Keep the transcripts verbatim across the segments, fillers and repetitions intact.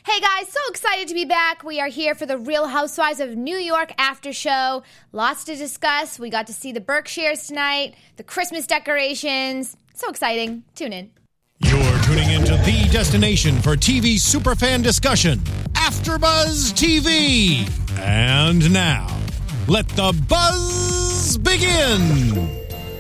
Hey guys, so excited to be back. We are here for the Real Housewives of New York after show. Lots to discuss. We got to see the Berkshires tonight, the Christmas decorations. So exciting. Tune in. You're tuning into the destination for T V superfan discussion, AfterBuzz T V. And now, let the buzz begin.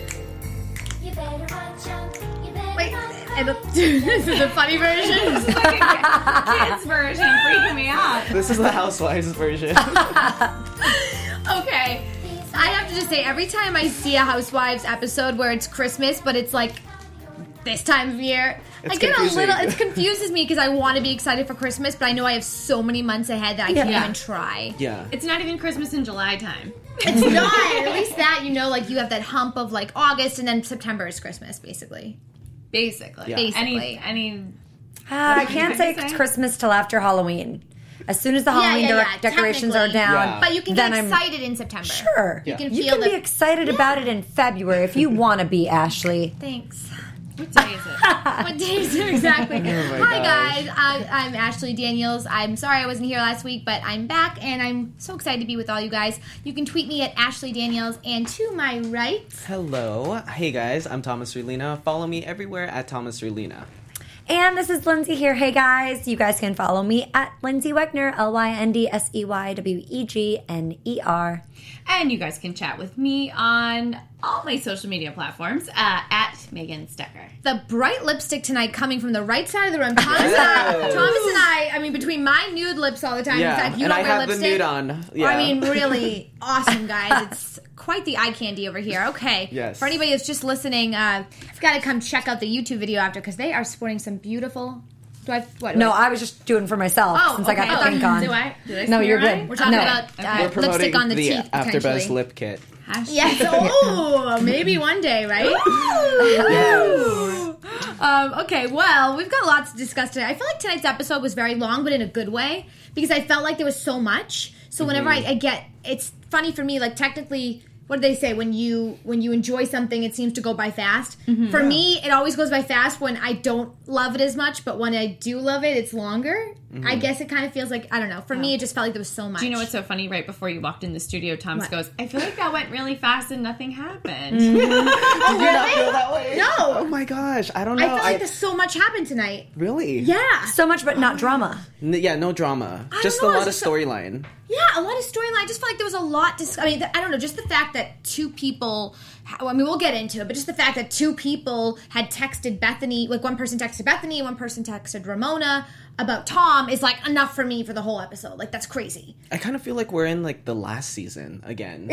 Wait, and the, this is a funny version? This is like a kid's version, freaking me out. This is the Housewives version. Okay. I have to just say, every time I see a Housewives episode where it's Christmas, but it's like this time of year, It's I get confusing. a little, it confuses me because I want to be excited for Christmas, but I know I have so many months ahead that I can't Yeah. even try. Yeah. It's not even Christmas in July time. It's not. At least that, you know, like you have that hump of like August and then September is Christmas, basically. Basically. Yeah. Basically. Any, any, Uh, I What can't did say you say? Christmas till after Halloween. As soon as the Yeah, Halloween yeah, de- yeah, decorations are technically. down, Yeah. But you can then get I'm excited in September. sure. Yeah. You can You feel can be the... excited about it in February if you want to be, Ashley. Thanks. what day is it? What day is it exactly? Oh my Hi gosh. guys, I'm, I'm Ashley Daniels. I'm sorry I wasn't here last week, but I'm back and I'm so excited to be with all you guys. You can tweet me at Ashley Daniels, and to my right, Hello. Hey guys, I'm Thomas Relina. Follow me everywhere at Thomas Relina. And this is Lindsay here. Hey guys, you guys can follow me at Lindsay Wegner, L Y N D S E Y W E G N E R. And you guys can chat with me on all my social media platforms uh, at Megan Stecker. the bright lipstick tonight coming from the right side of the room. Thomas and I, Yes. Thomas and I, I mean, between my nude lips all the time, in Yeah, fact, you and don't I wear have lipstick. the nude on. Yeah. I mean, really awesome, guys. It's quite the eye candy over here. Okay. Yes. For anybody that's just listening, uh, you've got to come check out the YouTube video after because they are sporting some beautiful. Do I? What? No, what? I was just doing for myself Oh, since I got okay. the pink on. Do I? Did I No, smear you're good. right? We're talking No. about uh, We're promoting lipstick on the, the teeth, AfterBuzz potentially. lip kit. Hashtag- Yes. Oh, maybe one day, right? Yes. Um, okay, well, we've got lots to discuss today. I feel like tonight's episode was very long, but in a good way, because I felt like there was so much. So whenever I, I get, it's funny for me, like technically, what do they say? When you when you enjoy something, it seems to go by fast. For me, it always goes by fast when I don't love it as much, but when I do love it, it's longer. I guess it kind of feels like, I don't know. For me, it just felt like there was so much. Do you know what's so funny? Right before you walked in the studio, Thomas What? goes, I feel like that went really fast and nothing happened. Did you not feel that way? No. Oh my gosh. I don't know. I felt like there's so much happened tonight. Really? Yeah. So much, but not drama. N- yeah, no drama. I Just don't know, a lot of it's just so- storyline. Yeah, a lot of storyline. I just felt like there was a lot to. I mean, th- I don't know. Just the fact that two people. I mean, we'll get into it, but just the fact that two people had texted Bethany, like one person texted Bethany, one person texted Ramona about Tom, is like enough for me for the whole episode. Like that's crazy. I kind of feel like we're in like the last season again.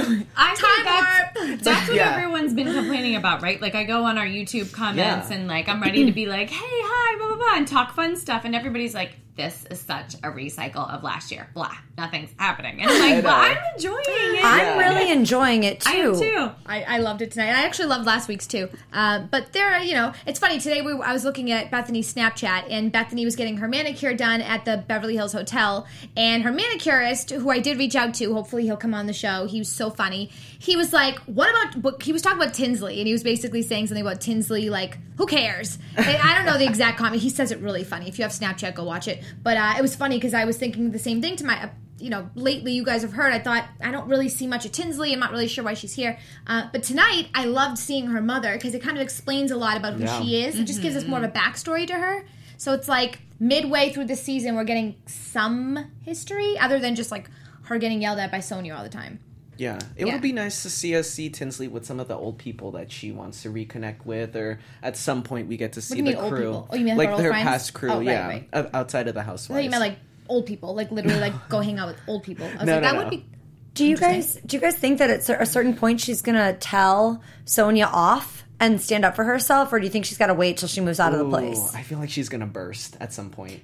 I Time think that's, warp. that's what Yeah. everyone's been complaining about, right? Like, I go on our YouTube comments Yeah. and, like, I'm ready to be like, hey, hi, blah, blah, blah, and talk fun stuff. And everybody's like, this is such a recycle of last year. Blah. Nothing's happening. And I'm I like, know. well, I'm enjoying it. I'm Yeah. really enjoying it too. I am too. I, I loved it tonight. I actually loved last week's too. Uh, but there, are, you know, it's funny. Today we, I was looking at Bethany's Snapchat, and Bethany was getting her manicure done at the Beverly Hills Hotel. And her manicurist, who I did reach out to, hopefully he'll come on the show. He was so funny. He was like, "What about?" What, he was talking about Tinsley, and he was basically saying something about Tinsley, like, "Who cares?" And I don't know the exact comment. He says it really funny. If you have Snapchat, go watch it. But uh, it was funny because I was thinking the same thing to my. Uh, you know, lately you guys have heard, I thought, I don't really see much of Tinsley. I'm not really sure why she's here. Uh, but tonight, I loved seeing her mother because it kind of explains a lot about who Yeah. she is. It just gives us more of a backstory to her. So it's like midway through the season, we're getting some history other than just like her getting yelled at by Sonia all the time. Yeah, it Yeah. would be nice to see us see Tinsley with some of the old people that she wants to reconnect with, or at some point we get to see do you the mean, old crew, people? Oh, you mean like her old her friends? past crew, Oh, right, yeah, right. o- outside of the I housewives. thought you meant like old people, like literally like go hang out with old people. I was No, like, no, that no. would be. Do you guys do you guys think that at a certain point she's gonna tell Sonia off and stand up for herself, or do you think she's got to wait till she moves out of the Ooh, place? I feel like she's gonna burst at some point.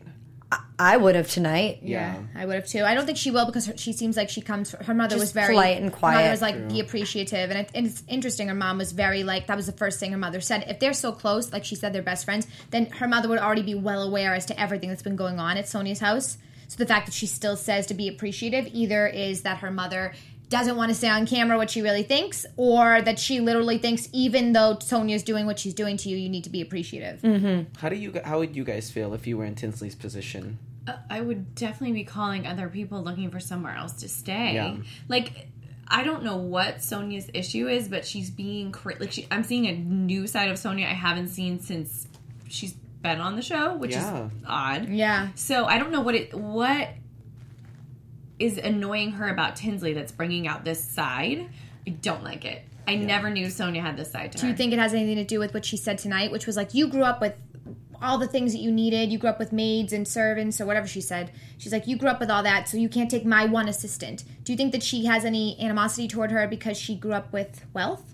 I would have tonight. Yeah, Yeah. I would have too. I don't think she will because her, she seems like she comes. Her mother Just was very polite and Her quiet. mother was like, be appreciative, and, it, and it's interesting. Her mom was very like that was the first thing her mother said. If they're so close, like she said, they're best friends, then her mother would already be well aware as to everything that's been going on at Sonia's house. So the fact that she still says to be appreciative either is that her mother doesn't want to say on camera what she really thinks, or that she literally thinks even though Sonia's doing what she's doing to you, you need to be appreciative. How do you? How would you guys feel if you were in Tinsley's position? Uh, I would definitely be calling other people looking for somewhere else to stay. Yeah. Like, I don't know what Sonia's issue is, but she's being cra- like she, I'm seeing a new side of Sonia I haven't seen since she's been on the show, which Yeah. is odd. Yeah. So I don't know what it what is annoying her about Tinsley that's bringing out this side. I don't like it. I never knew Sonia had this side to Do her. you think it has anything to do with what she said tonight, which was like, you grew up with all the things that you needed. You grew up with maids and servants or whatever she said. She's like, you grew up with all that, so you can't take my one assistant. Do you think that she has any animosity toward her because she grew up with wealth?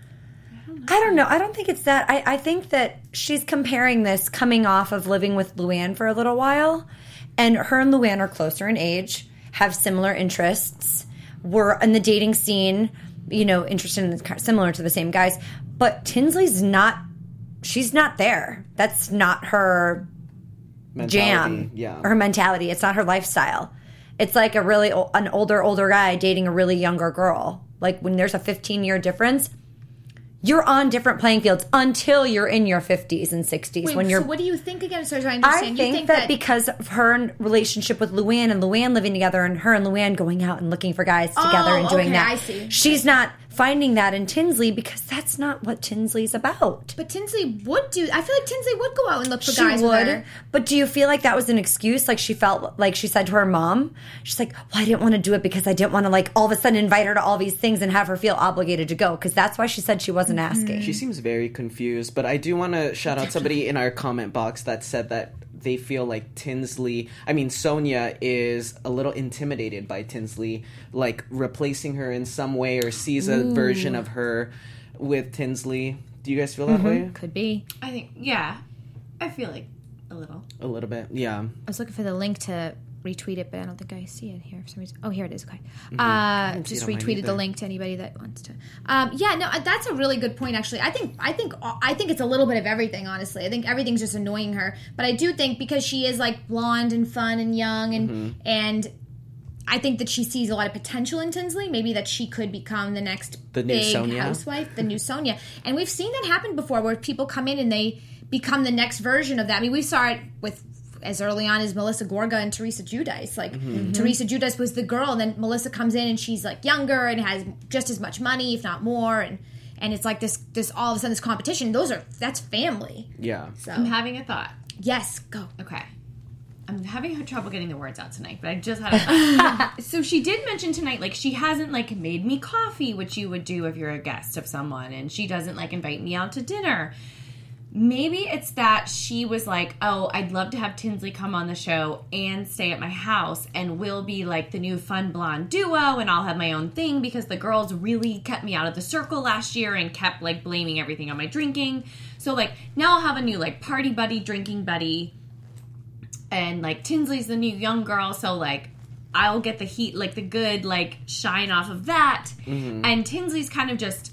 I don't know. I don't think it's that. I, I think that she's comparing this coming off of living with Luann for a little while. And her and Luann are closer in age, have similar interests, were in the dating scene, you know, interested in the, similar to the same guys. But Tinsley's not, she's not there. That's not her Mentality, jam. yeah. Her mentality. It's not her lifestyle. It's like a really, an older, older guy dating a really younger girl. Like when there's a fifteen year difference, you're on different playing fields until you're in your fifties and sixties. Wait, when you're, so what do you think again? Sorry, I I understand. think, you think that, that because of her relationship with Luann and Luann living together and her and Luann going out and looking for guys together Oh, and doing okay, that, I see. she's not finding that in Tinsley because that's not what Tinsley's about. But Tinsley would do. I feel like Tinsley would go out and look for She guys with would, her. but do you feel like that was an excuse? Like she felt like she said to her mom, she's like, well, I didn't want to do it because I didn't want to like all of a sudden invite her to all these things and have her feel obligated to go because that's why she said she wasn't asking. She seems very confused, but I do want to shout out somebody in our comment box that said that they feel like Tinsley, I mean, Sonia is a little intimidated by Tinsley, like replacing her in some way or sees a Ooh. version of her with Tinsley. Do you guys feel that way? Could be. I think, yeah. I feel like a little. A little bit, yeah. I was looking for the link to retweet it, but I don't think I see it here for some reason. Oh, here it is. Okay. Mm-hmm. Uh, didn't see just it on mine retweeted the either. link to anybody that wants to. Um, yeah, no, that's a really good point. Actually, I think, I think, I think it's a little bit of everything. Honestly, I think everything's just annoying her. But I do think because she is like blonde and fun and young, and Mm-hmm. and I think that she sees a lot of potential in Tinsley. Maybe that she could become the next The new big Sonia? housewife, the new Sonia. And we've seen that happen before, where people come in and they become the next version of that. I mean, we saw it with as early on as Melissa Gorga and Teresa Giudice. Like, Mm-hmm. Teresa Giudice was the girl, and then Melissa comes in and she's like younger and has just as much money, if not more, and and it's like this this all of a sudden this competition. Those are that's family. Yeah. So I'm having a thought. yes, go. Okay. I'm having trouble getting the words out tonight, but I just had a thought. So she did mention tonight, like, she hasn't, like, made me coffee, which you would do if you're a guest of someone, and she doesn't, like, invite me out to dinner. Maybe it's that she was like, oh, I'd love to have Tinsley come on the show and stay at my house, and we'll be, like, the new fun blonde duo, and I'll have my own thing, because the girls really kept me out of the circle last year and kept, like, blaming everything on my drinking. So, like, now I'll have a new, like, party buddy, drinking buddy, and, like, Tinsley's the new young girl, so, like, I'll get the heat, like, the good, like, shine off of that. Mm-hmm. And Tinsley's kind of just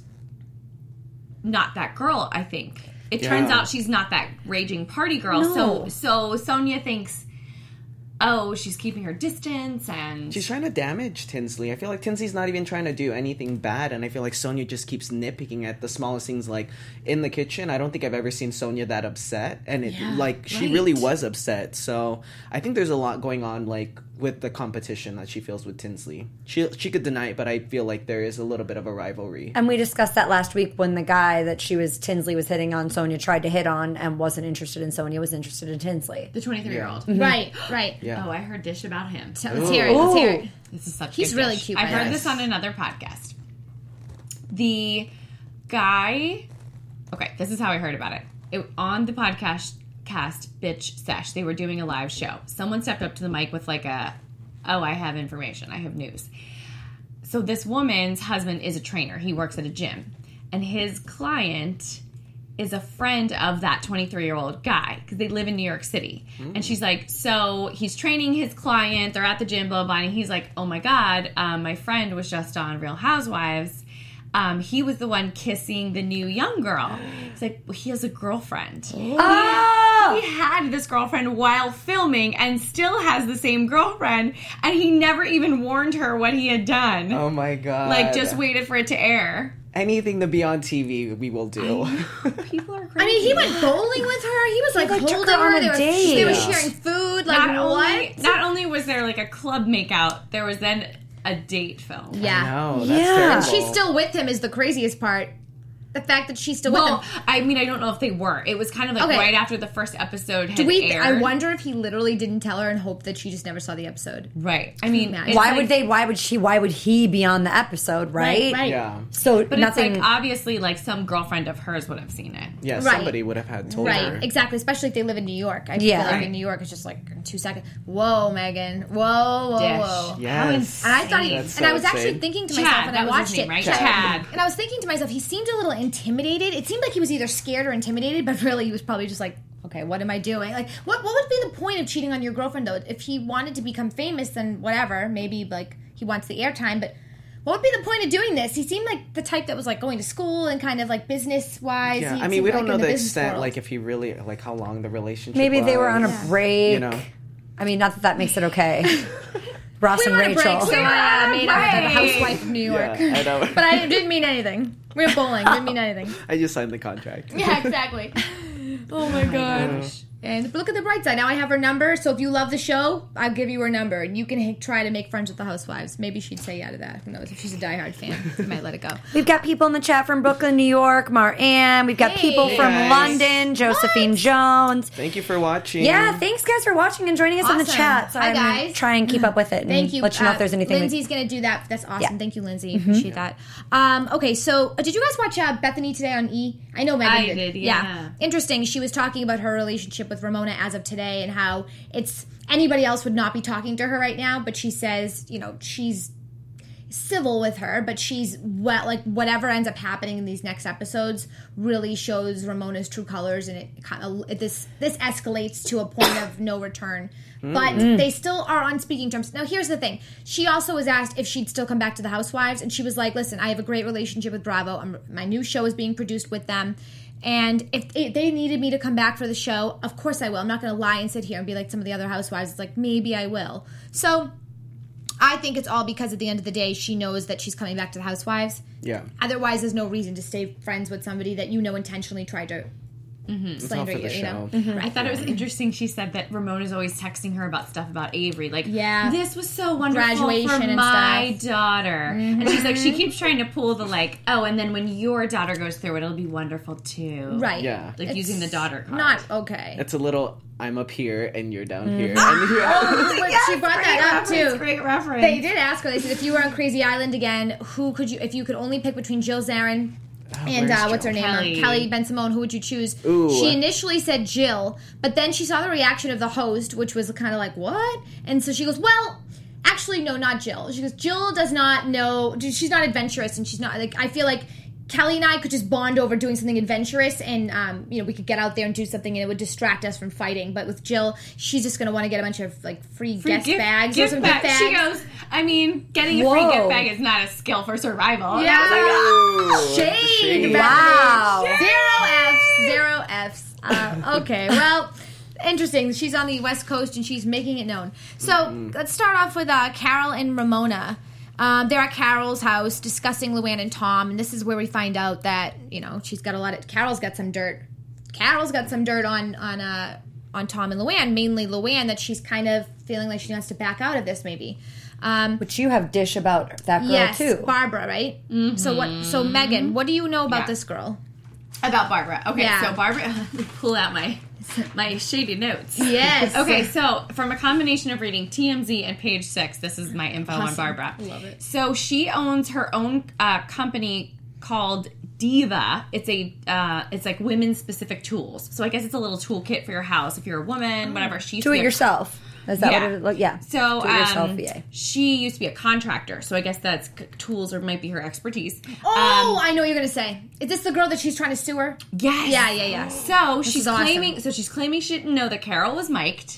not that girl, I think. It Yeah. turns out she's not that raging party girl. No. So, so Sonia thinks, oh, she's keeping her distance, and She's trying to damage Tinsley. I feel like Tinsley's not even trying to do anything bad, and I feel like Sonia just keeps nitpicking at the smallest things. Like in the kitchen, I don't think I've ever seen Sonia that upset, and it Yeah, like she right. really was upset. So I think there's a lot going on, like with the competition that she feels with Tinsley. She she could deny it, but I feel like there is a little bit of a rivalry. And we discussed that last week when the guy that she was Tinsley was hitting on Sonia tried to hit on and wasn't interested in Sonia, was interested in Tinsley. the twenty-three-year-old. Right, right. Yeah. Oh, I heard dish about him. So let's hear it. Let's hear it. This is such He's good really dish. cute, I by the heard way. this on another podcast. The guy. Okay, this is how I heard about it. It on the podcast cast Bitch Sesh. They were doing a live show. Someone stepped up to the mic with like a, "Oh, I have information. I have news." So this woman's husband is a trainer. He works at a gym, and his client is a friend of that twenty-three-year-old guy because they live in New York City. And she's like, so he's training his client. They're at the gym, blah, blah, blah. And he's like, oh, my God, um, my friend was just on Real Housewives. Um, he was the one kissing the new young girl. He's like, well, he has a girlfriend. Oh! He had this girlfriend while filming and still has the same girlfriend. And he never even warned her what he had done. Oh my god! Like, just waited for it to air. anything to be on T V, we will do. People are crazy. I mean, he went bowling with her. He was like, like, took holding her on her. a They were, date. they were Yeah. sharing food. dude. Like, not what? only not only was there like a club makeout, there was then a date film. Yeah. No, that's Yeah. terrible. And she's still with him is the craziest part. The fact that she's still Well, with him. I mean, I don't know if they were. It was kind of like Okay. right after the first episode had Do we? aired. I wonder if he literally didn't tell her and hoped that she just never saw the episode. Right. I mean, Imagine. it's Why like- would they? Why would she? Why would he be on the episode? Right. Right. Yeah. So But nothing. it's like obviously, like some girlfriend of hers would have seen it. Yeah, Right. somebody would have had told Right, her. exactly. Especially if they live in New York. I Yeah. feel like Right. in New York, it's just like in two seconds. Whoa, Megan. Whoa, whoa, Dish. whoa. Yes. And I thought he, That's and I so was actually insane. thinking to myself Chad, when that I was watched his name, it, right? Chad. Chad. And I was thinking to myself, he seemed a little intimidated. It seemed like he was either scared or intimidated, but really he was probably just like, okay, what am I doing? Like, what what would be the point of cheating on your girlfriend though? If he wanted to become famous, then whatever. Maybe like he wants the airtime, but what would be the point of doing this? He seemed like the type that was like going to school and kind of like business wise. Yeah, I mean, we don't know the extent, like if he really, like how long the relationship. maybe they were on a was. break. You know. I mean, not that that makes it okay. Ross We and were on a Rachel. break, so I uh, made up the break. housewife of New York. Yeah, I know. But I didn't mean anything. We were bowling. Didn't mean anything. I just signed the contract. Yeah, exactly. Oh my gosh. And but look at the bright side. Now I have her number. So if you love the show, I'll give you her number, and you can h- try to make friends with the housewives. Maybe she'd say yeah to that. Who knows? If she's a diehard fan, you might let it go. We've got people in the chat from Brooklyn, New York, Mar-Ann. We've got Hey. people from Hey, guys. London, Josephine Jones. Thank you for watching. Yeah, thanks guys for watching and joining us in the Awesome. chat. So Hi, I'm gonna guys. try and keep up with it and Thank you. let you know Uh, if there's anything. we- Lindsay's going to do that. That's awesome. Yeah. Thank you, Lindsay. Appreciate that. Um, okay, so uh, did you guys watch uh, Bethany today on E? I know Megan I did. did, yeah. Interesting. She was talking about her relationship with Ramona as of today and how it's anybody else would not be talking to her right now, but she says, you know, she's civil with her, but she's well, like whatever ends up happening in these next episodes really shows Ramona's true colors, and it kind of it, this this escalates to a point of no return. But they still are on speaking terms. Now, here's the thing: she also was asked if she'd still come back to the Housewives, and she was like, "Listen, I have a great relationship with Bravo. I'm, my new show is being produced with them." And if if they needed me to come back for the show, of course I will. I'm not going to lie and sit here and be like some of the other housewives. It's like, maybe I will. So I think it's all because at the end of the day, she knows that she's coming back to the housewives. Yeah. Otherwise, there's no reason to stay friends with somebody that you know intentionally tried to It's all slander for you, the you know? show. I thought it was interesting. She said that Ramona's always texting her about stuff about Avery. Like, Yeah. this was so wonderful Graduation for and my stuff. daughter. And she's like, she keeps trying to pull the like, oh, and then when your daughter goes through it, it'll be wonderful too. Right. Yeah. Like It's using the daughter card. Not okay. It's a little, I'm up here and you're down Mm. here. And you're- Oh, but she brought that up too. Great reference. They did ask her. They said, if you were on Crazy Island again, who could you? If you could only pick between Jill Zarin and where's uh, what's her Jill? name, um, Kelly. Kelly Ben Simone, who would you choose? Ooh. She initially said Jill, but then she saw the reaction of the host, which was kind of like, "What?" And so she goes, "Well." Actually, no, not Jill. She goes, Jill does not know. She's not adventurous, and she's not like. I feel like Kelly and I could just bond over doing something adventurous, and um, you know, we could get out there and do something, and it would distract us from fighting. But with Jill, she's just going to want to get a bunch of like free, Free guest gift- bags or gift some bag. gift bags. She goes, I mean, getting a free Whoa. gift bag is not a skill for survival. And Yeah. I was like, Ooh, Shade, shade. Bethany. Wow. Zero F's. Zero F's. Uh, okay, well, interesting. She's on the West Coast and she's making it known. So let's start off with uh, Carol and Ramona. Um, they're at Carol's house discussing Luann and Tom, and this is where we find out that you know she's got a lot of. Carol's got some dirt. Carol's got some dirt on on uh, on Tom and Luann, mainly Luann, that she's kind of feeling like she wants to back out of this, maybe. Um, But you have dish about that girl yes, too. Barbara, right? So what? So Megan, what do you know about Yeah. this girl? about Barbara. Okay, Yeah. so Barbara, let me pull out my my shady notes. Yes. Okay, so from a combination of reading T M Z and Page Six, this is my info on Awesome. Barbara. Love it. So she owns her own uh, company called Diva. It's a uh, it's like women specific tools. So I guess it's a little toolkit for your house if you're a woman, whatever. She used Do to it be a- yourself. Is that Yeah. what it like? Yeah. So do it yourself, um, V A. she used to be a contractor, so I guess that's c- tools or might be her expertise. Oh, Um, I know what you're gonna say. Is this the girl that she's trying to sue her? Yes. Yeah, yeah, yeah. So she's is awesome. claiming. So she's claiming she didn't know that Carol was mic'd.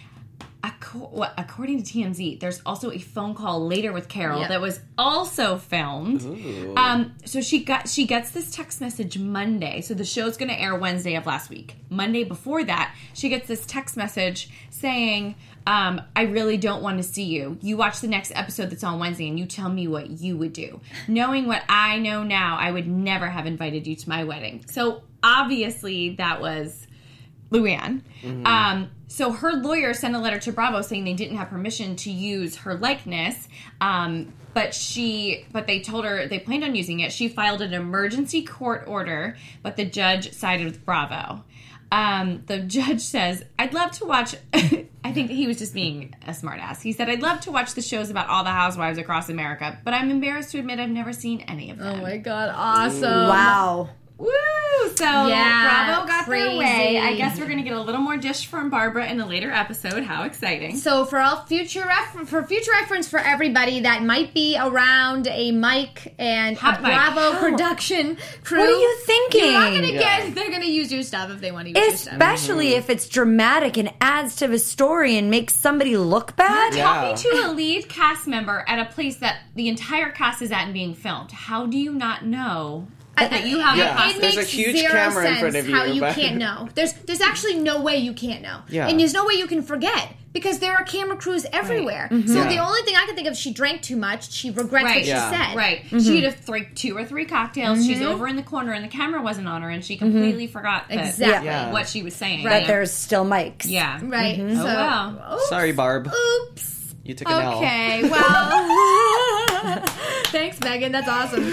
Acco- what- According to T M Z, there's also a phone call later with Carol Yep. that was also filmed. Ooh. Um, so she got she gets this text message Monday. So the show's going to air Wednesday of last week. Monday before that, she gets this text message saying, um, "I really don't want to see you. You watch the next episode that's on Wednesday, and you tell me what you would do. Knowing what I know now, I would never have invited you to my wedding." So obviously, that was Luann. Mm-hmm. Um, so her lawyer sent a letter to Bravo saying they didn't have permission to use her likeness. Um, but she, but they told her they planned on using it. She filed an emergency court order, but the judge sided with Bravo. Um, the judge says, I'd love to watch, I think he was just being a smartass. He said, I'd love to watch the shows about all the housewives across America, but I'm embarrassed to admit I've never seen any of them. Oh my God, awesome. Wow. Woo! So Yeah, Bravo got crazy. their way. I guess we're going to get a little more dish from Barbara in a later episode. How exciting. So for all future ref- for future reference for everybody that might be around a Mike and Hot a mic. Bravo production crew. What are you thinking? You're not gonna Yeah. get. They're gonna use your stuff if they want to use your stuff. Especially if it's dramatic and adds to the story and makes somebody look bad. Yeah. Talking to a lead cast member at a place that the entire cast is at and being filmed. How do you not know that you have Yeah. a costume? It There's a makes huge zero camera in sense front of you, how you but- can't know. There's there's actually no way you can't know. Yeah. And there's no way you can forget because there are camera crews everywhere. So Yeah. the only thing I can think of, she drank too much. She regrets Right. what she Yeah. said. Right. She had a three, two or three cocktails. She's over in the corner and the camera wasn't on her and she completely forgot that, Exactly. Yeah. what she was saying. That there's still mics. Yeah. Right. Oh, So, wow. oops, Sorry, Barb. Oops. You took an L. Okay, well, thanks, Megan. That's awesome.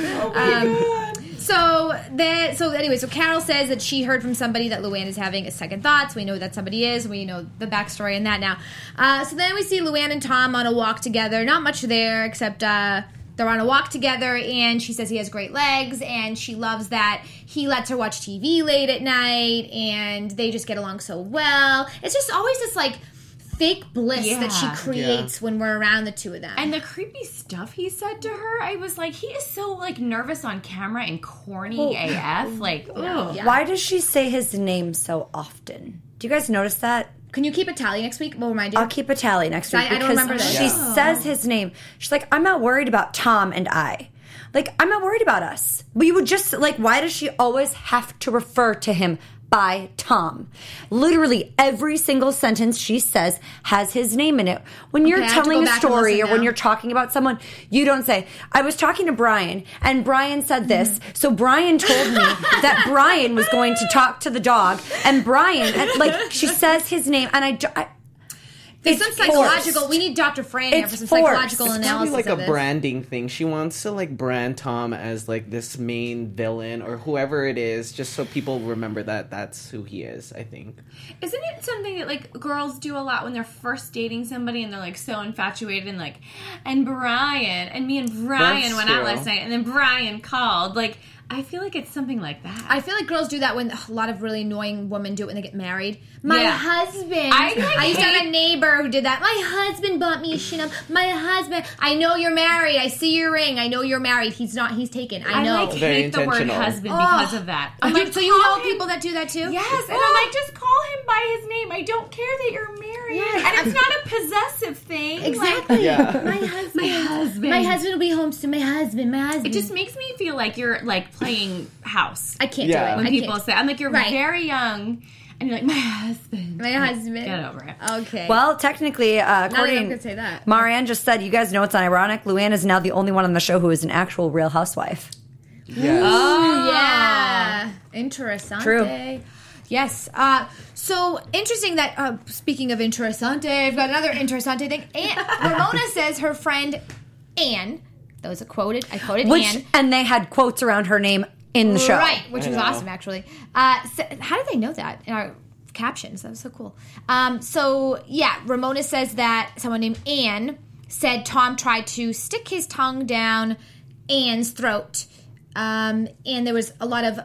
um, so then, so anyway, so Carol says that she heard from somebody that Luann is having a second thoughts. We know who that somebody is. We know the backstory and that now. Uh, so then we see Luann and Tom on a walk together. Not much there, except uh, they're on a walk together, and she says he has great legs, and she loves that he lets her watch T V late at night, and they just get along so well. It's just always this like fake bliss that she Yeah. creates when we're around the two of them. And the creepy stuff he said to her, I was like, he is so like nervous on camera and corny A F. Like, ugh. Yeah. Why does she say his name so often? Do you guys notice that? Can you keep a tally next week? We'll remind you. I'll keep a tally next week I- I don't because remember this. she Yeah. says his name. She's like, I'm not worried about Tom and I. Like, I'm not worried about us. We would just, like, why does she always have to refer to him by Tom? Literally every single sentence she says has his name in it. When you're Okay, I have to telling go a back and story listen or when now. you're talking about someone, you don't say, I was talking to Brian and Brian said this. Mm-hmm. So Brian told me that Brian was going to talk to the dog and Brian, and, like, she says his name and I, do- I There's it's some psychological. forced. We need Doctor Fran here It's for some forced. psychological It's It's analysis probably like of a this. branding thing. She wants to like brand Tom as like this main villain or whoever it is, just so people remember that that's who he is. I think. Isn't it something that like girls do a lot when they're first dating somebody and they're like so infatuated and like, and Brian and me and Brian That's went out true. last night and then Brian called. Like, I feel like it's something like that. I feel like girls do that when a lot of really annoying women do it when they get married. My Yeah. husband. I, like, I used to have hate- a neighbor who did that. My husband bought me a Chanel. My husband. I know you're married. I see your ring. I know you're married. He's not. He's taken. I I know. like Very hate the word intentional. husband Oh. because of that. I'm You- like, so you call know him- people that do that too? Yes, and Oh. I'm like, just call him by his name. I don't care that you're married. Yes. And it's not a possessive thing. Exactly. Yeah. My husband. My husband. My husband will be home soon. My husband. My husband. It just makes me feel like you're like playing house. I can't Yeah. do it. when I people can't. say, I'm like, you're Right. very young, and you're like, my husband. My husband. Get over it. Okay. Well, technically, uh, Not that I'm according gonna say that. Marianne just said, you guys know it's ironic. Luann is now the only one on the show who is an actual real housewife. Yes. Oh, yeah. Interessante. True. Yes. Uh, so interesting that, uh, speaking of interessante, I've got another interessante thing. Ann, Ramona says her friend Anne, that was a quoted, I quoted Which Anne. and they had quotes around her name in the show. Right, which I was know. awesome, actually. Uh, so, how did they know that in our captions? That was so cool. Um, so, yeah, Ramona says that someone named Anne said Tom tried to stick his tongue down Anne's throat. Um, and there was a lot of uh,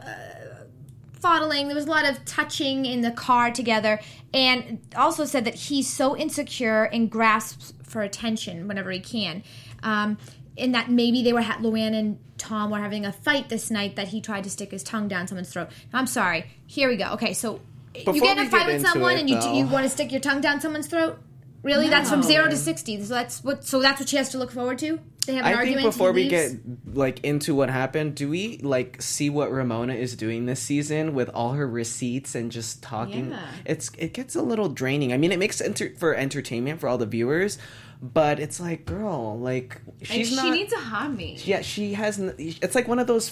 fondling. There was a lot of touching in the car together. And also said that he's so insecure and grasps for attention whenever he can. Um, and that maybe they were, ha- Luann and Tom were having a fight this night that he tried to stick his tongue down someone's throat. I'm sorry. Here we go. Okay, so you Before get in we a fight get with into someone it, and you, though- you want to stick your tongue down someone's throat? Really? That's from zero to sixty. So that's what. So that's what she has to look forward to. They have an I think argument. before he we get leaves? like into what happened, do we like see what Ramona is doing this season with all her receipts and just talking? Yeah. It's it gets a little draining. I mean, it makes enter- for entertainment for all the viewers, but it's like, girl, like And she's she not. needs a hobby. yeah, she has. n- It's like one of those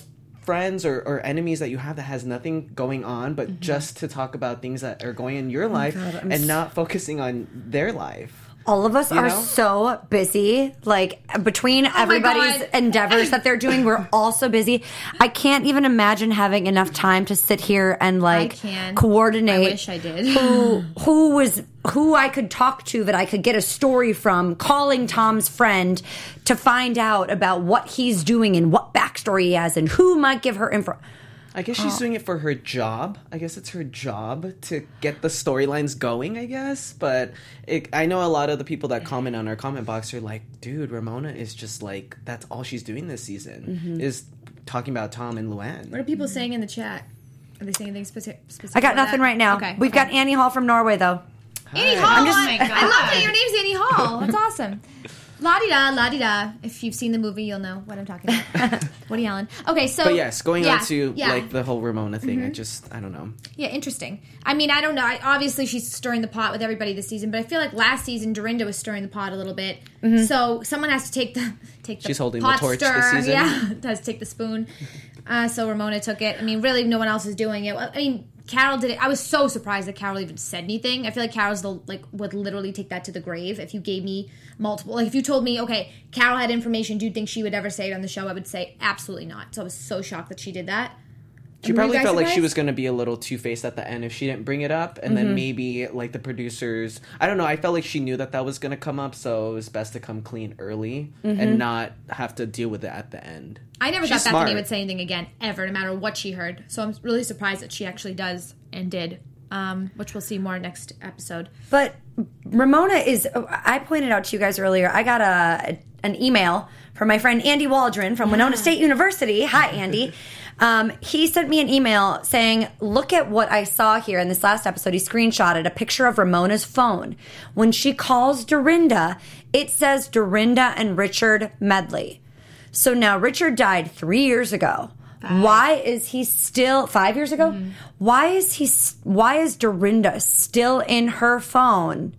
friends or, or enemies that you have that has nothing going on, but mm-hmm. just to talk about things that are going in your life oh God, and so- not focusing on their life. All of us you are know? so busy, like between oh everybody's endeavors that they're doing, we're all so busy. I can't even imagine having enough time to sit here and like coordinate. I wish I did. who who was who I could talk to that I could get a story from, calling Tom's friend to find out about what he's doing and what backstory he has and who might give her info. I guess she's oh. doing it for her job. I guess it's her job to get the storylines going, I guess. But it, I know a lot of the people that comment on our comment box are like, dude, Ramona is just like, that's all she's doing this season, mm-hmm. is talking about Tom and Luann. What are people saying in the chat? Are they saying anything specific? specific I got nothing that? right now. Okay. We've okay. got Annie Hall from Norway, though. Hi. Annie Hall! I'm just, oh my God. I love that your name's Annie Hall. That's awesome. La-di-da, la-di-da. If you've seen the movie, you'll know what I'm talking about. Woody Allen. Okay, so... But yes, going yeah, on to, yeah. like, the whole Ramona thing, mm-hmm. I just, I don't know. Yeah, interesting. I mean, I don't know. I, obviously, she's stirring the pot with everybody this season, but I feel like last season, Dorinda was stirring the pot a little bit. Mm-hmm. So, someone has to take the take the She's holding pot the torch stir. this season. Yeah, has to take the spoon. Uh, so, Ramona took it. I mean, really, no one else is doing it. I mean... Carol did it. I was so surprised that Carol even said anything. I feel like Carol's the like would literally take that to the grave. If you gave me multiple, like if you told me, okay, Carol had information, do you think she would ever say it on the show? I would say absolutely not. So I was so shocked that she did that. She and probably felt surprised? like she was going to be a little two-faced at the end if she didn't bring it up. And mm-hmm. then maybe, like, the producers... I don't know. I felt like she knew that that was going to come up, so it was best to come clean early mm-hmm. and not have to deal with it at the end. I never She's thought smart. Bethany would say anything again, ever, no matter what she heard. So I'm really surprised that she actually does and did, um, which we'll see more next episode. But Ramona is... I pointed out to you guys earlier, I got a an email from my friend Andy Waldron from Winona State University. Hi, Andy. Um, he sent me an email saying, look at what I saw here in this last episode. He screenshotted a picture of Ramona's phone. When she calls Dorinda, it says Dorinda and Richard Medley. So now Richard died three years ago. Five. Why is he still five years ago? Mm-hmm. Why is he? Why is Dorinda still in her phone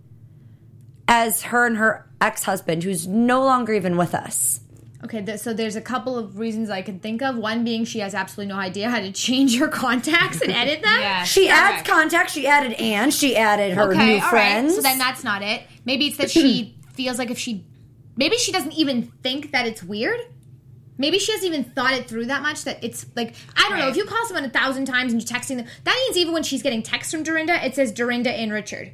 as her and her ex-husband, who's no longer even with us? Okay, th- so there's a couple of reasons I can think of. One being she has absolutely no idea how to change her contacts and edit them. Yeah, she correct. adds contacts. She added Anne. She added her okay, new all friends. Right. So then that's not it. Maybe it's that she feels like if she... Maybe she doesn't even think that it's weird. Maybe she hasn't even thought it through that much that it's like... I don't right. know. If you call someone a thousand times and you're texting them... That means even when she's getting texts from Dorinda, it says Dorinda and Richard.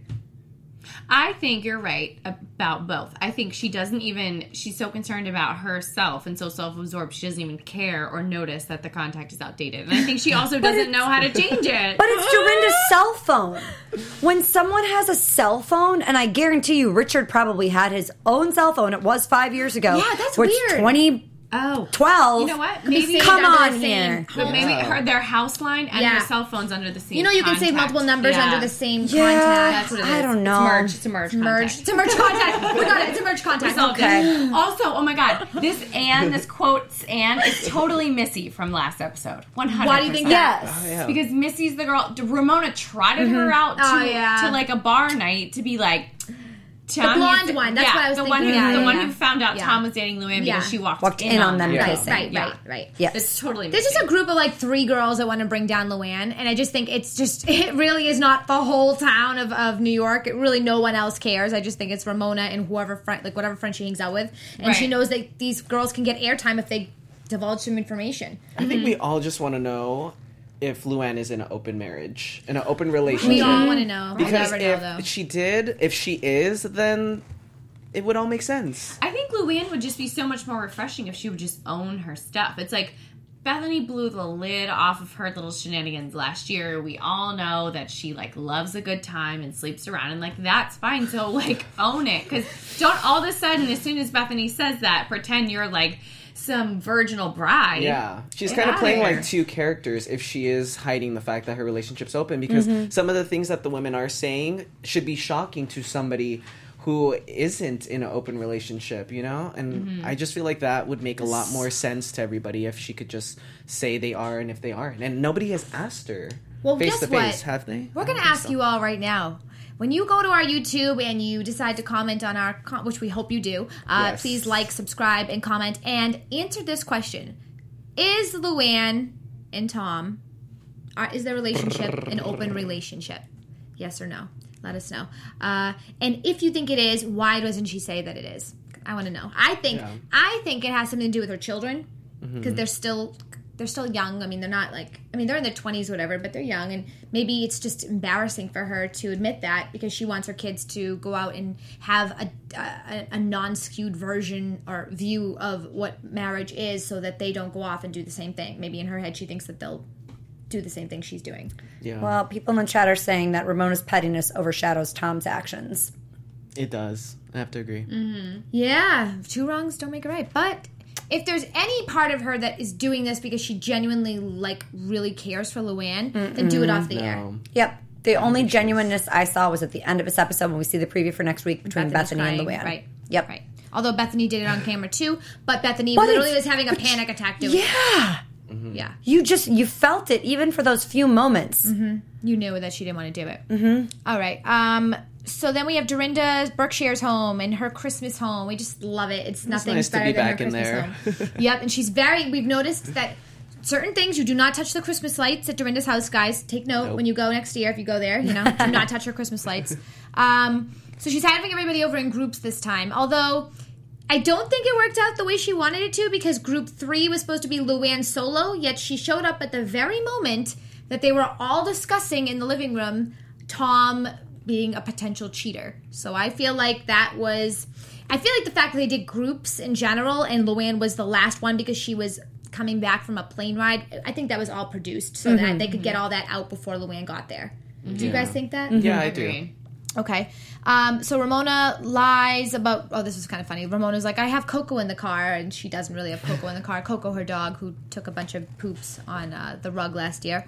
I think you're right about both. I think she doesn't even, she's so concerned about herself and so self-absorbed, she doesn't even care or notice that the contact is outdated. And I think she also doesn't know how to change it. But it's Dorinda's cell phone. When someone has a cell phone, and I guarantee you Richard probably had his own cell phone, it was five years ago. Yeah, that's which weird. twenty Oh, twelve. You know what? Maybe come on here. But maybe her their house line and yeah. their cell phones under the same. You know, you contact. can save multiple numbers yeah. under the same yeah, contact. That's what it is. I don't know. It's merged. It's a merged. It's merged. It's a merged contact. We got it. It's a merged contact. Okay. Also, oh my God, this Anne, this quotes Anne is totally Missy from last episode. One hundred. Why do you think that? Yes. Oh, yeah. Because Missy's the girl. Ramona trotted Mm-hmm. her out to, oh, yeah. to like a bar night to be like. Tom, the blonde you, one. That's yeah, what I was the thinking. One who, yeah, the yeah, one yeah. who found out yeah. Tom was dating Luann yeah. because she walked, walked in, in on on them yeah. kissing. Right, yeah. right, right. Yes. It's totally There's Missy. just a group of like three girls that want to bring down Luann, and I just think it's just, it really is not the whole town of, of New York. It really, no one else cares. I just think it's Ramona and whoever friend, like whatever friend she hangs out with. And right. she knows that these girls can get airtime if they divulge some information. I think we all just want to know if Luann is in an open marriage, in an open relationship. We all want to know. Because we'll never know, if though. she did, if she is, then it would all make sense. I think Luann would just be so much more refreshing if she would just own her stuff. It's like Bethany blew the lid off of her little shenanigans last year. We all know that she like loves a good time and sleeps around, and like that's fine. So like own it, because don't all of a sudden as soon as Bethany says that pretend you're like some virginal bride. Yeah. She's Get kind of outta playing here. like two characters if she is hiding the fact that her relationship's open, because Mm-hmm. some of the things that the women are saying should be shocking to somebody who isn't in an open relationship, you know? And Mm-hmm. I just feel like that would make a lot more sense to everybody if she could just say they are and if they aren't. And nobody has asked her Well, face guess to face, what? have they? We're I going to don't think ask so. you all right now. When you go to our YouTube and you decide to comment on our, com- which we hope you do, uh, Yes. please like, subscribe, and comment, and answer this question. Is Luann and Tom, are, is their relationship an open relationship? Yes or no? Let us know. Uh, and if you think it is, why doesn't she say that it is? I want to know. I think Yeah. I think it has something to do with her children because Mm-hmm. they're still they're still young. I mean, they're not like I mean, they're in their twenties or whatever, but they're young, and maybe it's just embarrassing for her to admit that because she wants her kids to go out and have a a, a non-skewed version or view of what marriage is, so that they don't go off and do the same thing. Maybe in her head, she thinks that they'll do the same thing she's doing. Yeah. Well, people in the chat are saying that Ramona's pettiness overshadows Tom's actions. It does. I have to agree. Yeah, two wrongs don't make a right. But if there's any part of her that is doing this because she genuinely, like, really cares for Luann, then do it off the air. No. Yep. The only genuineness I saw was at the end of this episode when we see the preview for next week between Bethany's Bethany and crying, Luann. Right. Yep. Right. Although Bethany did it on camera too, but Bethany But literally it's- was having a but panic attack doing it. Yeah. Yeah. You just, you felt it even for those few moments. You knew that she didn't want to do it. Mm-hmm. All right. Um, so then we have Dorinda's Berkshire's home and her Christmas home. We just love it. It's nothing nice to better be than back her in Christmas there. home. Yep. And she's very, we've noticed that certain things, you do not touch the Christmas lights at Dorinda's house, guys. Take note Nope. when you go next year, if you go there, you know, do not touch her Christmas lights. Um, so she's having everybody over in groups this time. Although I don't think it worked out the way she wanted it to, because group three was supposed to be Luann solo, yet she showed up at the very moment that they were all discussing in the living room Tom being a potential cheater. So I feel like that was... I feel like the fact that they did groups in general and Luann was the last one because she was coming back from a plane ride, I think that was all produced so that they could get all that out before Luann got there. Do you guys think that? Yeah, I do. Agreed. Okay. Um, so Ramona lies about... Oh, this is kind of funny. Ramona's like, I have Coco in the car, and she doesn't really have Coco in the car. Coco, her dog, who took a bunch of poops on uh, the rug last year.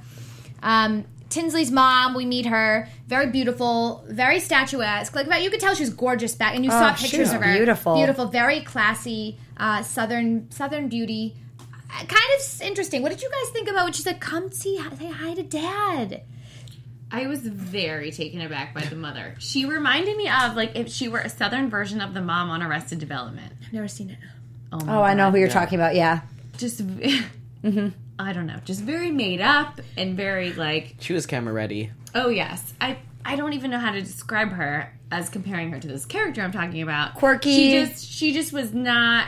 Um, Tinsley's mom, we meet her. Very beautiful, very statuesque. Like, you could tell she was gorgeous back, and you saw Oh, she pictures was of her. beautiful. Beautiful, very classy, uh, southern southern beauty. Uh, kind of interesting. What did you guys think about when she said, come see, say hi to Dad? I was very taken aback by the mother. She reminded me of, like, if she were a southern version of the mom on Arrested Development. I've never seen it. Oh, my Oh, I know God. who you're Yeah. talking about, yeah. Just, I don't know, just very made up and very, like, She was camera ready. oh, yes. I, I don't even know how to describe her as comparing her to this character I'm talking about. Quirky. She just, she just was not,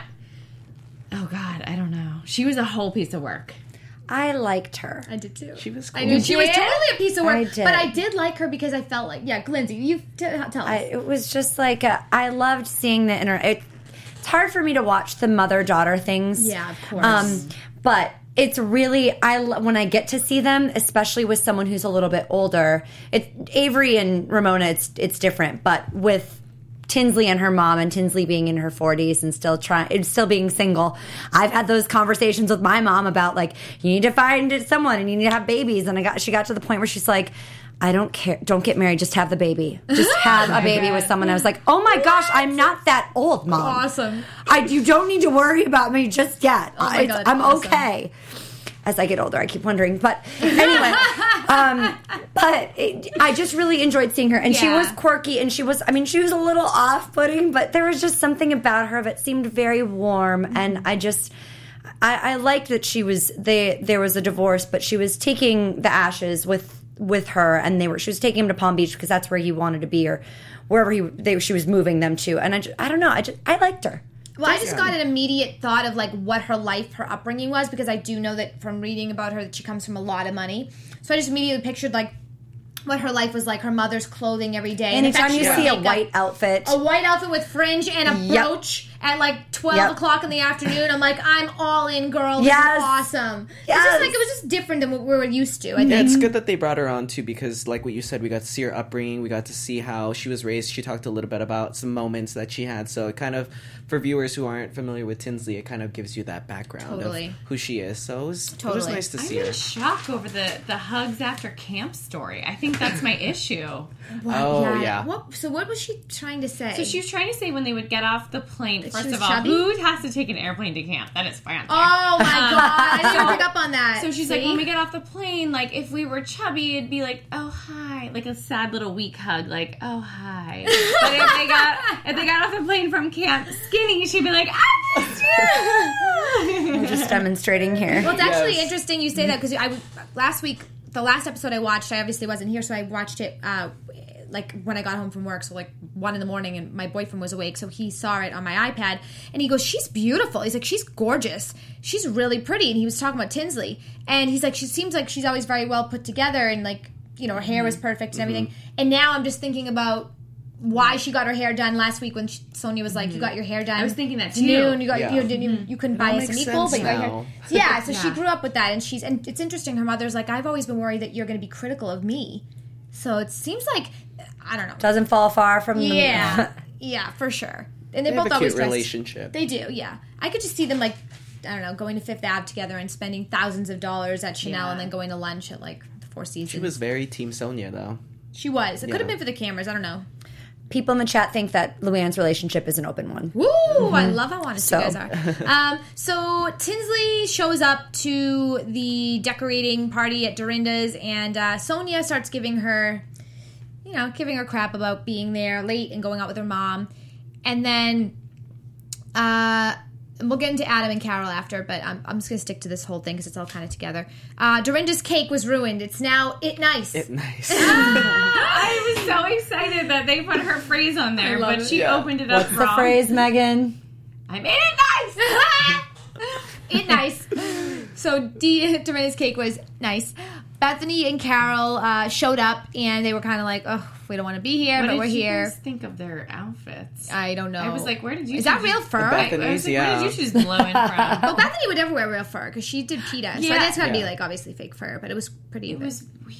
oh, God, I don't know. She was a whole piece of work. I liked her. I did too. She was cool. I knew she was did? totally a piece of work, I did. but I did like her because I felt like, yeah, Lindsay, you t- tell us. I, it was just like, a, I loved seeing the inner... It, it's hard for me to watch the mother-daughter things. Yeah, of course. Um, but it's really... I lo- when I get to see them, especially with someone who's a little bit older, it, Avery and Ramona, it's it's different. But with Tinsley and her mom, and Tinsley being in her forties and still trying, still being single, I've had those conversations with my mom about, like, you need to find someone and you need to have babies. And I got she got to the point where she's like, I don't care. Don't get married. Just have the baby. Just have a baby with someone. I was like, oh my gosh, I'm not that old, Mom. Awesome. I, you don't need to worry about me just yet. Oh my I, God, I'm awesome. okay. As I get older, I keep wondering. But anyway, um, but it, I just really enjoyed seeing her. And she Yeah. was quirky, and she was, I mean, she was a little off-putting, but there was just something about her that seemed very warm. And I just... I, I liked that she was they there was a divorce, but she was taking the ashes with with her, and they were she was taking him to Palm Beach because that's where he wanted to be, or wherever he they she was moving them to. And I just, I don't know, I just I liked her. Well, I just got an immediate thought of, like, what her life, her upbringing was, because I do know that from reading about her that she comes from a lot of money. So I just immediately pictured, like, what her life was like, her mother's clothing every day. And in fact, Anytime you she see a would make white outfit, a white outfit with fringe and a Yep. brooch at like twelve Yep. o'clock in the afternoon. I'm like, I'm all in, girl. This Yes. is awesome. It's Yes. just like it was just different than what we were used to. I think. Yeah, it's good that they brought her on too, because like what you said, we got to see her upbringing, we got to see how she was raised. She talked a little bit about some moments that she had, so it kind of, for viewers who aren't familiar with Tinsley, it kind of gives you that background Totally. of who she is. So it was, it was Totally. nice to I'm see her. in shock over the, the hugs after camp story. I think that's my issue. Oh yeah. What, so what was she trying to say? So she was trying to say when they would get off the plane, she first was of all, chubby? who has to take an airplane to camp? That is fancy. Oh my god! I didn't even pick up on that. So she's See? like, when we get off the plane, like, if we were chubby, it'd be like, oh, hi. Like a sad little weak hug, like, oh, hi. But if they got if they got off the plane from camp skinny, she'd be like, ah! I'm just demonstrating here. Well, it's actually Yes. interesting you say that because I last week, the last episode I watched, I obviously wasn't here, so I watched it uh, like when I got home from work, so like one in the morning, and my boyfriend was awake, so he saw it on my iPad, and he goes, "She's beautiful." He's like, "She's gorgeous. She's really pretty." And he was talking about Tinsley, and he's like, "She seems like she's always very well put together, and like, you know, her hair was perfect and everything." And now I'm just thinking about why she got her hair done last week when she, Sonia was like, "You got your hair done." I was thinking that It's too. noon. You got Yeah. you didn't even, you couldn't buy That us an makes equal, sense but you got your now. hair. Yeah, so she Yeah. grew up with that, and she's and it's interesting. Her mother's like, "I've always been worried that you're going to be critical of me." So it seems like I don't know. Doesn't fall far from the Yeah, yeah, for sure. And they, They both have a always cute dress- relationship. They do, yeah. I could just see them like I don't know, going to Fifth Ave together and spending thousands of dollars at Chanel, Yeah. and then going to lunch at like the Four Seasons. She was very Team Sonia, though. She was. It could have Yeah. been for the cameras. I don't know. People in the chat think that Luann's relationship is an open one. Woo! I love how honest So. you guys are. Um, so Tinsley shows up to the decorating party at Dorinda's, and uh, Sonia starts giving her, you know, giving her crap about being there late and going out with her mom. And then uh, we'll get into Adam and Carol after, but I'm, I'm just going to stick to this whole thing because it's all kind of together. Uh, Dorinda's cake was ruined. It's now It Nice. It nice. I was so excited that they put her phrase on there, love but it. she Yeah. opened it up What's wrong. the phrase, Megan? I made it nice. It nice. So D- Dorinda's cake was nice. Bethany and Carol uh, showed up, and they were kind of like, "Oh, we don't want to be here, What but did we're you here." guys think of their outfits? I don't know. I was like, where did you Is that choose- real fur? The I- I was like, yeah. where did you choose blowing from? well, Bethany would never wear real fur because she did PETA. So I Yeah. think it's gotta be Yeah. like obviously fake fur, but it was pretty. It was weird.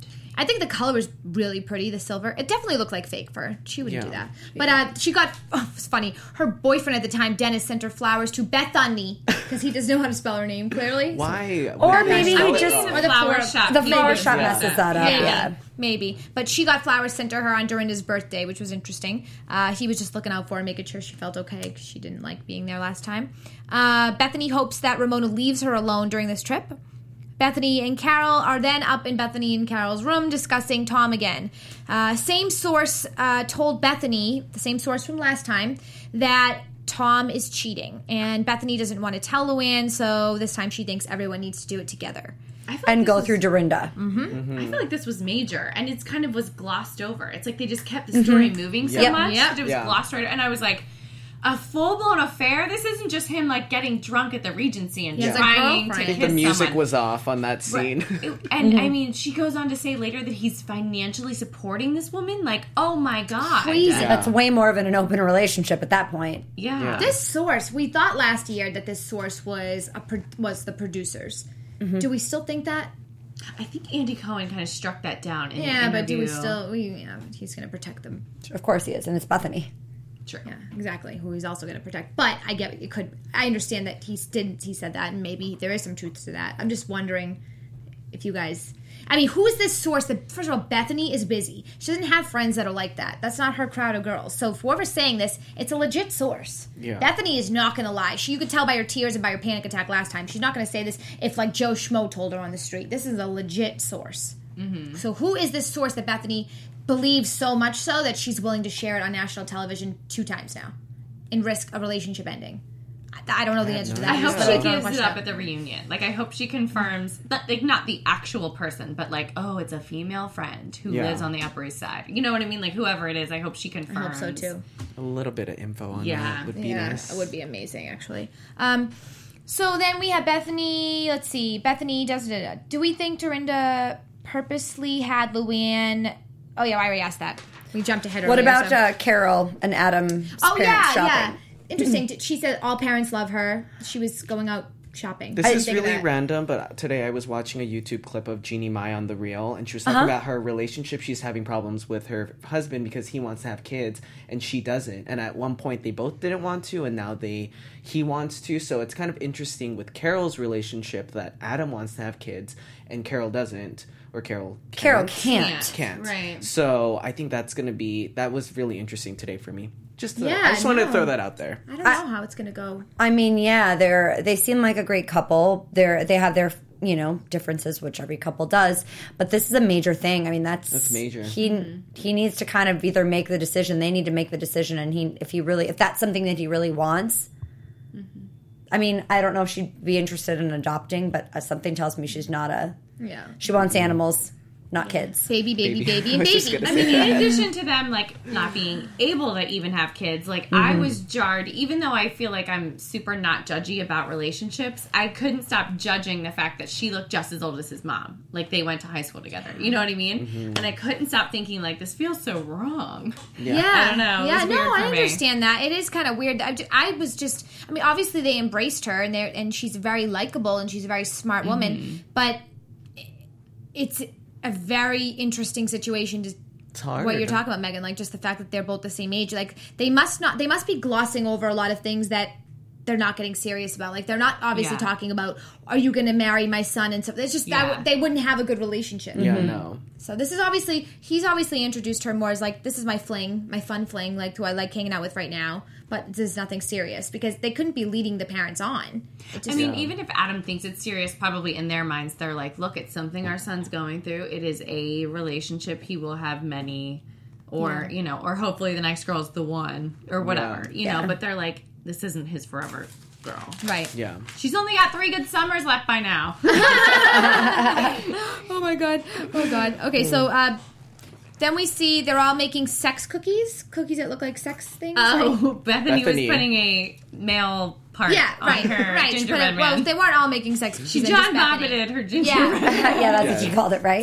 I think the color was really pretty. The silver, it definitely looked like fake fur. She wouldn't Yeah. do that. But uh, she got. Oh, it was funny. Her boyfriend at the time, Dennis, sent her flowers to Bethany because he doesn't know how to spell her name clearly. Why? Or Why maybe spell he it just- wrong? Or the flower floral- shop. The Maybe flower it's shop that. messes that up, Maybe, yeah. maybe. But she got flowers sent to her on Dorinda's birthday, which was interesting. Uh, he was just looking out for her, making sure she felt okay because she didn't like being there last time. Uh, Bethany hopes that Ramona leaves her alone during this trip. Bethany and Carol are then up in Bethany and Carol's room discussing Tom again. Uh, same source uh, told Bethany, the same source from last time, that Tom is cheating. And Bethany doesn't want to tell Luann, so this time she thinks everyone needs to do it together. I feel like And this go was- through Dorinda. I feel like this was major, and it's kind of was glossed over. It's like they just kept the story moving so Yep. much Yep. that it was Yeah. glossed right. And I was like, a full blown affair. This isn't just him like getting drunk at the Regency and He has a trying to girlfriend. I think kiss the music someone. was off on that scene. It- and I mean, she goes on to say later that he's financially supporting this woman. Like, oh my god, Crazy. Yeah. That's way more of an open relationship at that point. Yeah. Yeah. This source, we thought last year that this source was a pro- was the producers. Do we still think that? I think Andy Cohen kind of struck that down. In Yeah, an but do we interview. still? We yeah, he's going to protect them. Of course he is, and it's Bethany. True. Yeah, exactly. Who he's also going to protect. But I get it could. I understand that he didn't. He said that, and maybe there is some truth to that. I'm just wondering if you guys. I mean, who is this source? That first of all, Bethany is busy. She doesn't have friends that are like that. That's not her crowd of girls. So if whoever's saying this, it's a legit source. Yeah. Bethany is not going to lie. She, you could tell by her tears and by her panic attack last time. She's not going to say this if like Joe Schmo told her on the street. This is a legit source. Mm-hmm. So who is this source that Bethany believes so much so that she's willing to share it on national television two times now and risk a relationship ending? I, I don't know the answer to that. I hope but she I'll throw a gives it question up out. at the reunion. Like, I hope she confirms, that, like, not the actual person, but like, oh, it's a female friend who Yeah. lives on the Upper East Side. You know what I mean? Like, whoever it is, I hope she I confirms. hope so too. A little bit of info on Yeah. that would be Yeah, nice. it would be amazing, actually. Um, so then we have Bethany. Let's see. Bethany does it. Do we think Dorinda purposely had Luann? Oh yeah, I already asked that. We jumped ahead. What earlier, about so- uh, Carol and Adam's Oh parents yeah, shopping? yeah. Interesting. She said all parents love her. She was going out shopping. This I is didn't think of really that. random, but today I was watching a YouTube clip of Jeannie Mai on The Real, and she was talking Uh-huh. about her relationship. She's having problems with her husband because he wants to have kids, and she doesn't. And at one point, they both didn't want to, and now they he wants to. So it's kind of interesting with Carol's relationship that Adam wants to have kids, and Carol doesn't, or Carol can't. Carol can't. Can't. Right. So I think that's going to be, that was really interesting today for me. Just to, Yeah, I just wanted to no. throw that out there. I don't know how it's gonna go. I mean, yeah, they're they seem like a great couple. They're they have their you know differences, which every couple does. But this is a major thing. I mean, that's That's major. He Mm-hmm. he needs to kind of either make the decision. They need to make the decision, and he if he really if that's something that he really wants, I mean, I don't know if she'd be interested in adopting, but uh, something tells me she's not a. Yeah. She wants animals, not kids. Baby, baby, Baby. baby, I and was just baby. gonna I mean, in addition to them, like, not being able to even have kids, like, Mm-hmm. I was jarred, even though I feel like I'm super not judgy about relationships, I couldn't stop judging the fact that she looked just as old as his mom. Like, they went to high school together. You know what I mean? Mm-hmm. And I couldn't stop thinking, like, this feels so wrong. Yeah, I don't know. It Yeah, was no, weird for I me. understand that. It is kind of weird. I, ju- I was just, I mean, obviously they embraced her, and they and she's very likable, and she's a very smart woman. Mm-hmm. But it's a very interesting situation to. It's hard. What you're talking about, Megan, like just the fact that they're both the same age, like they must not, they must be glossing over a lot of things that they're not getting serious about. Like they're not obviously Yeah. talking about, are you going to marry my son and stuff. It's just Yeah. that they wouldn't have a good relationship. Yeah, no. So this is obviously he's obviously introduced her more as like this is my fling, my fun fling, like who I like hanging out with right now. But this is nothing serious because they couldn't be leading the parents on. It just, I mean, Yeah. even if Adam thinks it's serious, probably in their minds, they're like, look, it's something our son's going through. It is a relationship. He will have many, or, Yeah. you know, or hopefully the next girl's the one, or whatever, Yeah. you Yeah. know, but they're like, this isn't his forever girl. right. Yeah. She's only got three good summers left by now. Oh my god. Oh god. Okay, so uh, then we see they're all making sex cookies, cookies that look like sex things. Oh, Bethany, Bethany. was putting a male part yeah, on right, her right. She put gingerbread it- well, man. they weren't all making sex cookies. She and John just Bethany. Bobbited her gingerbread. Yeah. Yeah, that's what Yeah. you called it, right?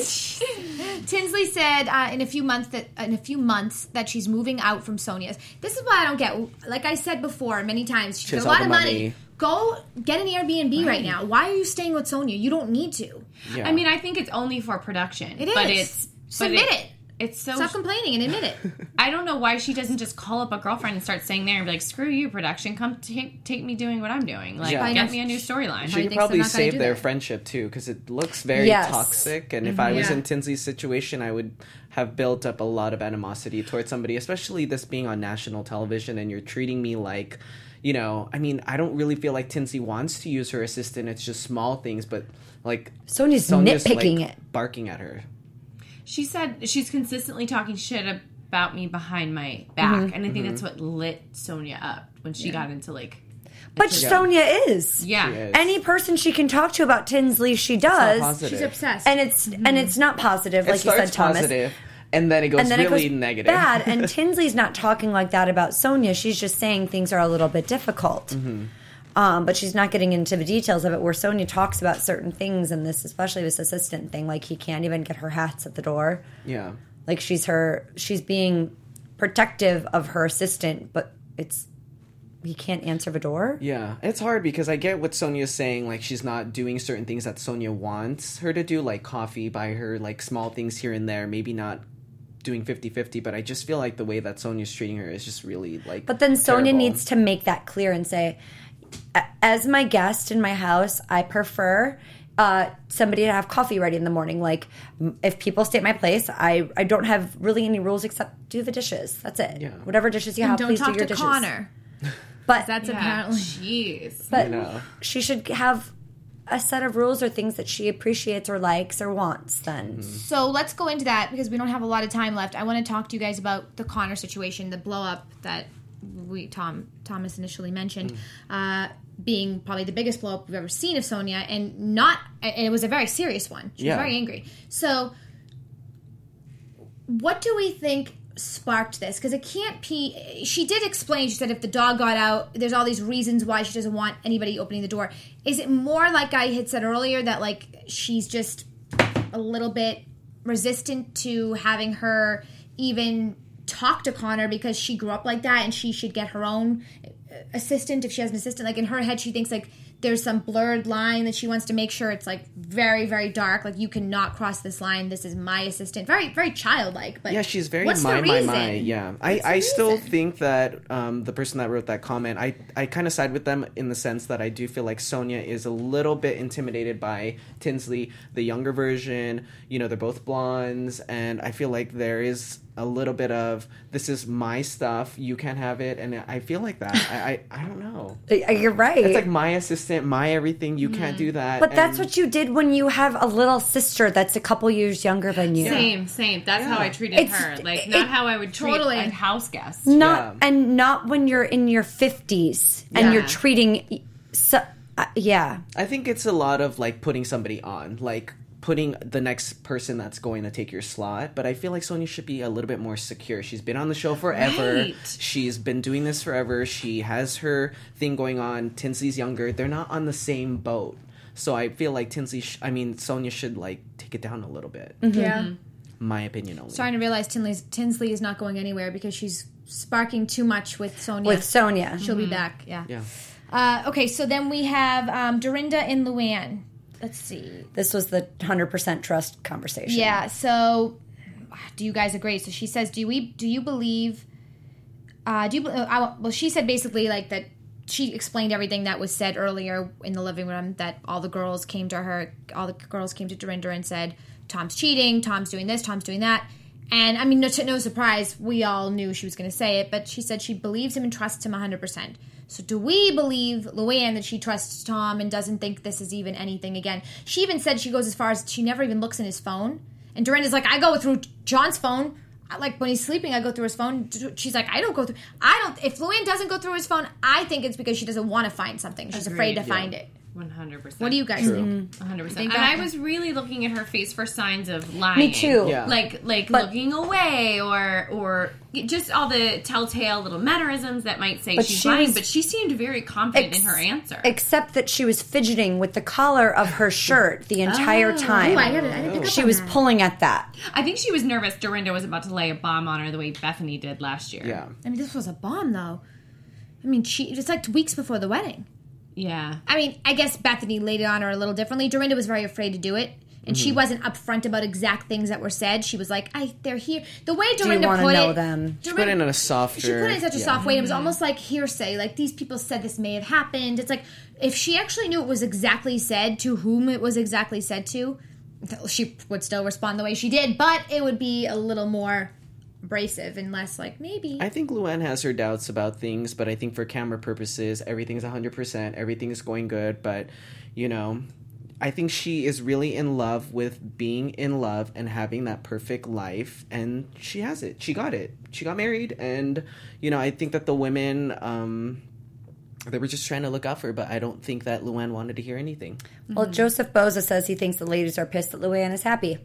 Tinsley said uh, in a few months that in a few months that she's moving out from Sonia's. This is what I don't get. Like I said before many times, she's She has got a lot all of the money. money. Go get an Airbnb right. now. Why are you staying with Sonia? You don't need to. Yeah. I mean, I think it's only for production. It But is. it's, Submit but it. It's so Stop complaining and admit it. I don't know why she doesn't just call up a girlfriend and start staying there and be like, "Screw you, production! Come take take me doing what I'm doing. Like, Yeah. get me a new storyline." She Probably could thinks probably they're not gonna save do their that. friendship too, because it looks very Yes. toxic. And if I was Yeah. in Tinsley's situation, I would have built up a lot of animosity towards somebody, especially this being on national television and you're treating me like, you know, I mean, I don't really feel like Tinsley wants to use her assistant. It's just small things, but like Sonia's Sonia's, nitpicking like, it. barking at her. She said she's consistently talking shit about me behind my back, Mm-hmm. and I think that's what lit Sonia up when she got into like, But Sonia is. yeah, She is. Any person she can talk to about Tinsley, she It's not does. positive. She's obsessed. And it's and it's not positive, It like you starts said, Thomas. positive, and then it goes And then really it goes negative. bad. And Tinsley's not talking like that about Sonia. She's just saying things are a little bit difficult. Mm-hmm. Um, but she's not getting into the details of it. Where Sonia talks about certain things, and this, especially this assistant thing, like he can't even get her hats at the door. Yeah. Like she's her, she's being protective of her assistant, but it's he can't answer the door. Yeah, it's hard because I get what Sonia's saying. Like, she's not doing certain things that Sonia wants her to do, like coffee, buy her, like, small things here and there. Maybe not doing fifty-fifty, but I just feel like the way that Sonia's treating her is just really, like, But then Sonia terrible. needs to make that clear and say, "A- as my guest in my house, I prefer uh, somebody to have coffee ready in the morning. Like, m- if people stay at my place, I, I don't have really any rules except do the dishes. That's it. Yeah. Whatever dishes you And have, don't please talk do your to dishes. Connor. But That's yeah. apparently. Jeez. but I know. she should have a set of rules or things that she appreciates or likes or wants. Then So let's go into that because we don't have a lot of time left. I want to talk to you guys about the Connor situation, the blow up that we Tom Thomas initially mentioned, uh, being probably the biggest blow up we've ever seen of Sonia, and not and it was a very serious one. She Yeah. was very angry. So, what do we think sparked this? Because it can't be. She did explain. She said if the dog got out, there's all these reasons why she doesn't want anybody opening the door. Is it more like I had said earlier that like she's just a little bit resistant to having her even talk to Connor because she grew up like that and she should get her own assistant if she has an assistant? Like in her head she thinks like there's some blurred line that she wants to make sure it's like very very dark, like you cannot cross this line, this is my assistant. Very very childlike. But Yeah, she's very what's my, the my, reason? my. Yeah. I, What's the I still reason? think that um, the person that wrote that comment, I, I kind of side with them in the sense that I do feel like Sonia is a little bit intimidated by Tinsley, the younger version. You know, they're both blondes, and I feel like there is a little bit of, this is my stuff, you can't have it, and I feel like that. I, I, I don't know. you're right. It's like my assistant, my everything, you can't do that. but that's and- what you did when you have a little sister that's a couple years younger than you. Same, same. That's how I treated It's- her. Like, it- not how I would treat Totally. a house guest. Not Yeah. and not when you're in your fifties and Yeah. you're treating So, uh, yeah. I think it's a lot of like putting somebody on, like putting the next person that's going to take your slot. But I feel like Sonia should be a little bit more secure. She's been on the show forever. Right. She's been doing this forever. She has her thing going on. Tinsley's younger. They're not on the same boat. So I feel like Tinsley, sh- I mean, Sonia should like take it down a little bit. Mm-hmm. Yeah. My opinion only. Starting to realize Tinsley's, Tinsley is not going anywhere because she's sparking too much with Sonia. With Sonia. She'll be back. Yeah. Yeah. Uh, okay, so then we have um, Dorinda and Luann. Let's see. This was the one hundred percent trust conversation. Yeah. So, do you guys agree? So she says, "Do we? Do you believe? Uh, do you? Uh, I, well, she said basically like that. She explained everything that was said earlier in the living room. That all the girls came to her. All the girls came to Dorinda and said, Tom's cheating. Tom's doing this. Tom's doing that. And I mean, no, no surprise. We all knew she was going to say it. But she said she believes him and trusts him one hundred percent. So do we believe Luann that she trusts Tom and doesn't think this is even anything again? She even said she goes as far as she never even looks in his phone. And Dorinda's like, I go through John's phone. I, like, when he's sleeping, I go through his phone. She's like, I don't go through... I don't... If Luann doesn't go through his phone, I think it's because she doesn't want to find something. She's Agreed, afraid to yeah. find it. one hundred percent. What do you guys True. think? one hundred percent. Think And that- I was really looking at her face for signs of lying. Me too. Yeah. Like like But- looking away or or just all the telltale little mannerisms that might say But she's she lying. was- But she seemed very confident Ex- in her answer. Except that she was fidgeting with the collar of her shirt the entire time. Oh, I, gotta, I didn't pick up She on was that. pulling at that. I think she was nervous Dorinda was about to lay a bomb on her the way Bethany did last year. Yeah. I mean, this was a bomb, though. I mean, she it's like weeks before the wedding. Yeah. I mean, I guess Bethany laid it on her a little differently. Dorinda was very afraid to do it. And she wasn't upfront about exact things that were said. She was like, "I, they're here." The way Do you Dorinda want to put know it, them? She put it in a softer... She put it in such a yeah. soft way. It was almost like hearsay. Like, these people said this may have happened. It's like, if she actually knew it was exactly said to whom it was exactly said to, she would still respond the way she did. But it would be a little more abrasive and less like, maybe. I think Luann has her doubts about things, but I think for camera purposes, everything's one hundred percent. Everything's going good, but, you know... I think she is really in love with being in love and having that perfect life, and she has it. She got it. She got married, and, you know, I think that the women, um, they were just trying to look out for her, but I don't think that Luann wanted to hear anything. Well, Joseph Boza says he thinks the ladies are pissed that Luann is happy.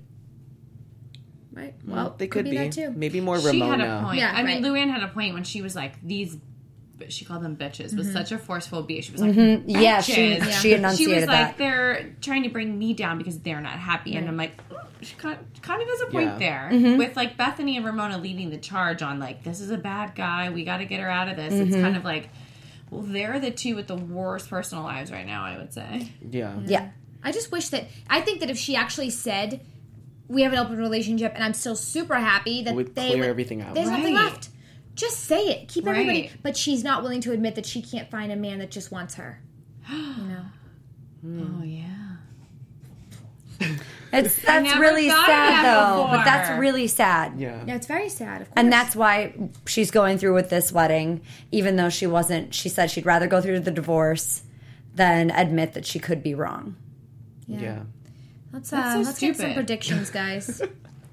Right. Well, they could, be. be. that too. Maybe more She Ramona. had a point. Yeah, I mean, right. Luann had a point when she was like, these, she called them bitches, was such a forceful B. She was like, Mm-hmm. Yeah, she- bitches. she enunciated She was like, that. they're trying to bring me down because they're not happy. And I'm like, "Mm, she kind kind of has a point Yeah. there. Mm-hmm. With like Bethany and Ramona leading the charge on like, this is a bad guy. We got to get her out of this. Mm-hmm. It's kind of like, well, they're the two with the worst personal lives right now, I would say. Yeah. Yeah. I just wish that I think that if she actually said we have an open relationship and I'm still super happy that Would they clear would, everything out. There's nothing Right. left. Just say it. Keep everybody. Right. But she's not willing to admit that she can't find a man that just wants her. You know. Oh, yeah. It's that's never really thought of sad that though. before. But that's really sad. Yeah. Yeah, it's very sad. Of course. And that's why she's going through with this wedding, even though she wasn't. She said she'd rather go through the divorce than admit that she could be wrong. Yeah. let's uh, That's so let's get some stupid. predictions, guys.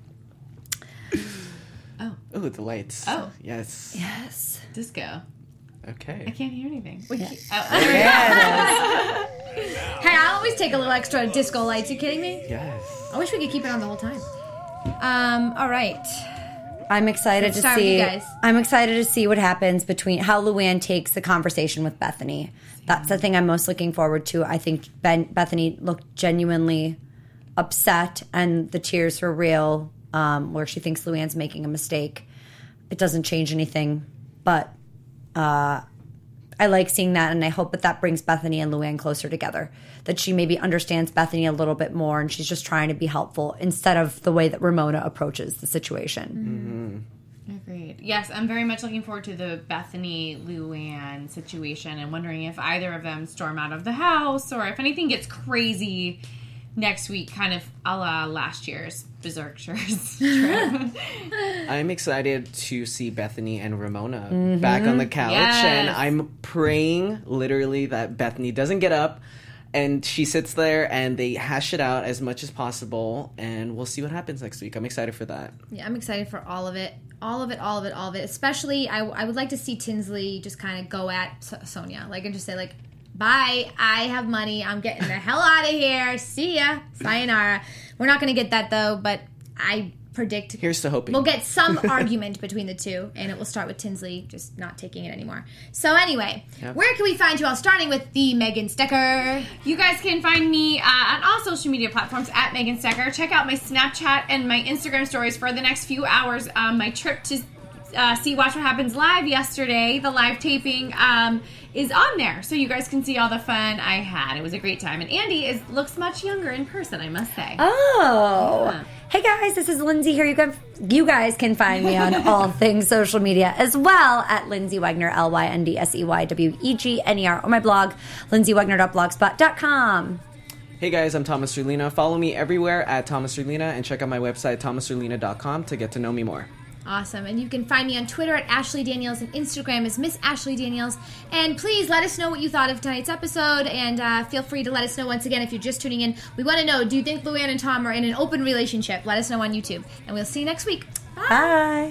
Oh, the lights. Oh. Yes. Yes. Disco. I Okay. can't hear anything. We- Oh, Yeah. Hey, I always take a little extra disco lights. You kidding me? Yes. I wish we could keep it on the whole time. Um. All right. I'm excited Let's to start with see. you guys. I'm excited to see what happens between how Luann takes the conversation with Bethany. That's the thing I'm most looking forward to. I think Ben, Bethany looked genuinely upset, and the tears were real. Um, where she thinks Luann's making a mistake. It doesn't change anything, but uh, I like seeing that, and I hope that that brings Bethany and Luann closer together. That she maybe understands Bethany a little bit more, and she's just trying to be helpful instead of the way that Ramona approaches the situation. Agreed. Yes, I'm very much looking forward to the Bethany Luann situation and wondering if either of them storm out of the house or if anything gets crazy next week, kind of a la last year's Berserkers trip. I'm excited to see Bethany and Ramona back on the couch, Yes. and I'm praying literally that Bethany doesn't get up and she sits there and they hash it out as much as possible, and we'll see what happens next week. I'm excited for that. Yeah, I'm excited for all of it. All of it, all of it, all of it. Especially, I, I would like to see Tinsley just kind of go at so- Sonia. Like, and just say, like, bye. I have money. I'm getting the hell out of here. See ya. Sayonara. We're not going to get that, though, but I predict... Here's to hoping. We'll get some argument between the two, and it will start with Tinsley just not taking it anymore. So anyway, yep. Where can we find you all? Starting with the Megan Stecker. You guys can find me uh, on all social media platforms at Megan Stecker. Check out my Snapchat and my Instagram stories for the next few hours. Um, my trip to uh, see Watch What Happens Live yesterday, the live taping, um, is on there. So you guys can see all the fun I had. It was a great time. And Andy is looks much younger in person, I must say. Oh. Yeah. Hey guys, this is Lindsay here. You can, you guys can find me on all things social media as well at Lindsay Wegner, L Y N D S E Y W E G N E R, or my blog, lindsay wegner dot blogspot dot com. Hey guys, I'm Thomas Rulina. Follow me everywhere at Thomas Rulina and check out my website, thomas rulina dot com, to get to know me more. Awesome. And you can find me on Twitter at Ashley Daniels and Instagram as Miss Ashley Daniels. And please let us know what you thought of tonight's episode. And uh, feel free to let us know once again if you're just tuning in. We want to know, do you think Luann and Tom are in an open relationship? Let us know on YouTube. And we'll see you next week. Bye. Bye.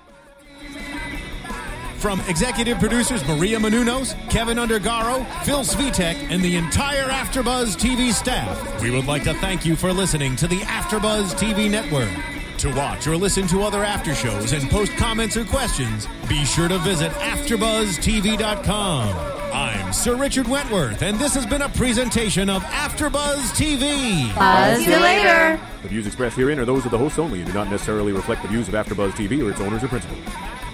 From executive producers Maria Menounos, Kevin Undergaro, Phil Svitek, and the entire AfterBuzz T V staff, we would like to thank you for listening to the AfterBuzz T V network. To watch or listen to other after shows and post comments or questions, be sure to visit after buzz t v dot com. I'm Sir Richard Wentworth, and this has been a presentation of AfterBuzz T V. Buzz you later. The views expressed herein are those of the hosts only and do not necessarily reflect the views of AfterBuzz T V or its owners or principals.